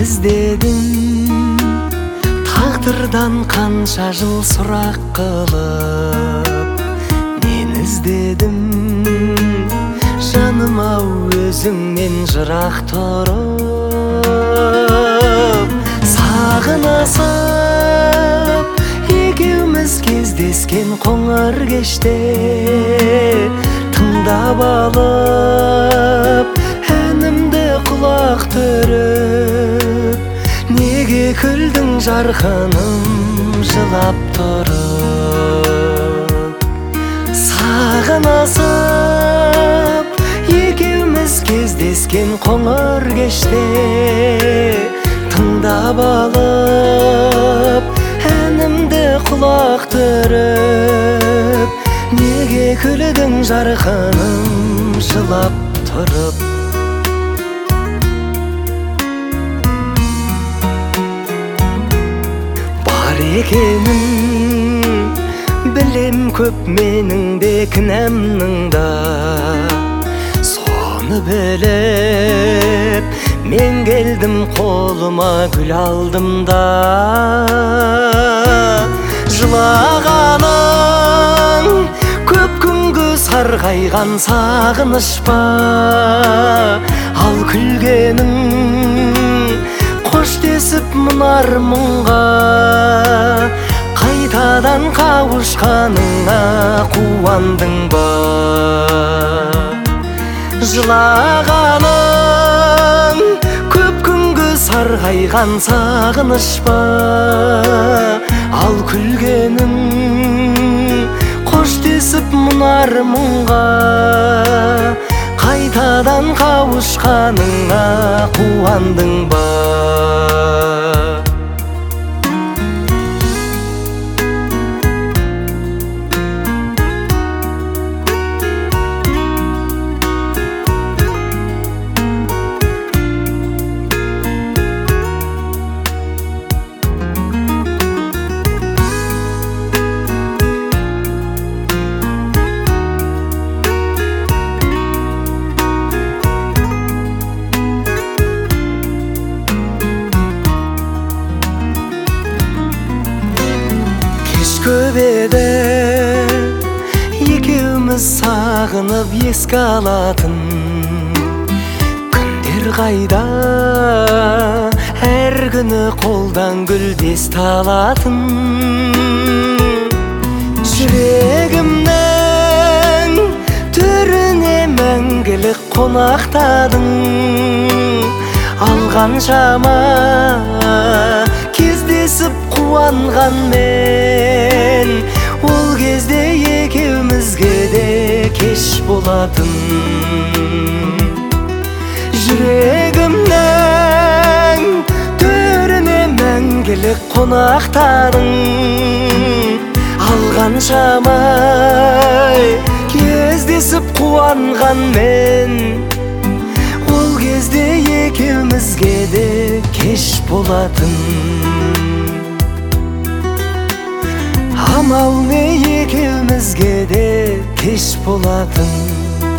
іздедім тағдырдан қанша жыл сұрақ қылып. Мен іздедім жаным ау өзіңнен жырақ тұрып. Сағынысып екеуміз кездескен қоңыр кеште тыңдап алып әнімді құлақ түріп. Неге күлдің жарқыным жылап тұрып. Сағынысып екеуміз кездескен қоңыр кеште тыңдап алып әнімді құлақ түріп. Неге күлдің жарқыным жылап тұрып. Бар екенін білем көп менің де кінәмнің да. Соны біліп мен келдім қолыма гүл алдым да. Жылағаның көп күнгі сарғайған сағыныш па, ал күлгенің қош десіп мұнар мұңға. Қайтадан қауышқаныңа қуандың ба. Жылағаның көп күнгі сарғайған сағыныш па, ал күлгенің қош десіп мұнар мұңға. Қайтадан қауышқаныңа қуандың ба. Көп еді екеуміз сағынып еске алатын күндер қайда. Әр күні қолдан гүлдесті алатын. Жүрегімнің төріне мәңгілік қонақтадың. Алғаншама кездесіп қуанған мен, ол кезде екеумізге де кеш болатын. Жүрегімнің төріне мәңгілік қонақтадың. Алғаншама кездесіп қуанған мен, ол кезде екеумізге де кеш болатын. Амал не екеумізге де кеш болатын.